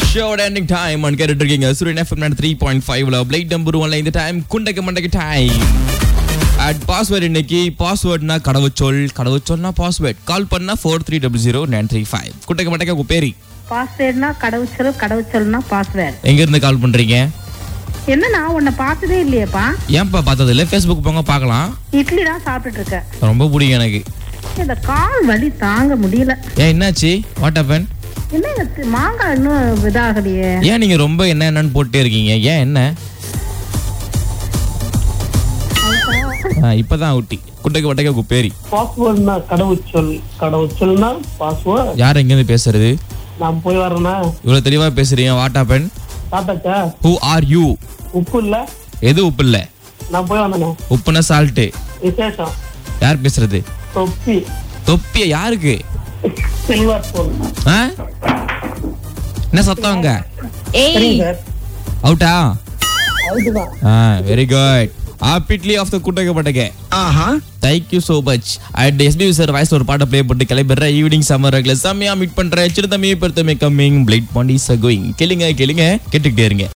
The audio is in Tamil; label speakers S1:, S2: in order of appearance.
S1: ஷோட எண்டிங் டைம் அண்ட் கேட்டுட்டு இருக்கீங்க சூரியன் எஃப்எம் 3.5ல பிளேட் நம்பர் 1ல இந்த டைம் குண்டக்க மண்டக்க டைம் அட் பாஸ்வேர்ட் இன்னைக்கு பாஸ்வேர்ட்னா கடவுச்சொல்னா பாஸ்வேர்ட் கால் பண்ணா 43000935 குண்டக்க மண்டக்க உங்க பேரு
S2: பாஸ்வேர்ட்னா கடவுச்சொல்னா பாஸ்வேர்ட்
S1: எங்க இருந்து கால் பண்றீங்க
S2: என்ன நான் உன்னை பார்த்ததே இல்லையேப்பா
S1: ஏன்பா பார்த்தது இல்ல ஃபேஸ்புக் போங்க பார்க்கலாம்
S2: இட்லி தான் சாப்பிட்டுட்டு இருக்கேன்
S1: ரொம்ப பிடிக்கும் எனக்கு
S2: இந்த கால் வலி தாங்க முடியல
S1: ஏன் என்னாச்சு வாட் ஹேப்பன்
S2: என்ன இந்த மாங்காய் இன்னும் இதாகலையே
S1: ஏன் நீங்க ரொம்ப என்னன்னு போட்டே இருக்கீங்க ஏன் என்ன இப்பதான் ஊட்டி குட்டைக்கு வட்டைக்கு குப்பேரி
S3: பாஸ்வேர்ட்னா கடவுச்சொல்னா பாஸ்வேர்ட்
S1: யார் எங்க இருந்து பேசுறது
S3: நான் போய் வரேனா
S1: இவ்வளவு தெளிவா பேசுறீங்க வாட் ஹேப்பன்
S3: சாப்பிட்டாச்சா
S1: ஹூ ஆர் யூ
S3: உப்பு இல்ல
S1: எது உப்பு இல்ல
S3: நான் போய் வந்தேனே
S1: உப்புனா சால்ட்
S3: விசேஷம்
S1: யார் பேசுறது
S3: தொப்பி
S1: தொப்பிய யாருக்கு
S3: சில்வர் ஸ்பூன்
S1: ஆ? என்ன சத்தம் அங்க
S3: சரிங்க சார்
S1: அவுட்டா
S3: அதுதான்
S1: வெரி குட் ஆப்பிட்லி ஆஃப் த குட்டக பட்டக thank you so much and SPB sir voice ஒரு பாட்டை ப்ளே பண்ணிட்டு கிளம்பிடுற ஈவினிங் சம்மர் ரெகுலர் செம்மையா மீட் பண்றேன் சிறுதமியை பெருத்தமை கம்மிங் பிளேட் பாண்டிஸ் கோயிங் கேளுங்க கேட்டுக்கிட்டே இருங்க